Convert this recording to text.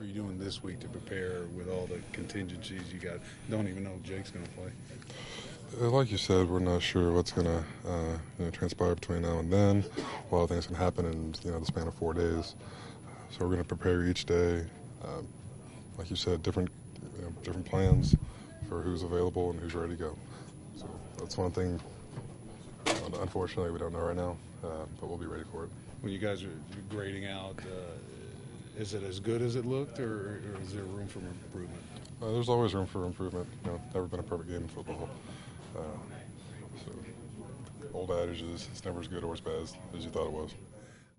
are you doing this week to prepare with all the contingencies you got? Don't even know if Jake's going to play. Like you said, we're not sure what's going to transpire between now and then. A lot of things can happen in the span of 4 days. So we're going to prepare each day. Like you said, different plans for who's available and who's ready to go. So that's one thing. Unfortunately, we don't know right now, but we'll be ready for it. When you guys are grading out, is it as good as it looked, or is there room for improvement? There's always room for improvement. Never been a perfect game in football. So old adage is it's never as good or as bad as you thought it was.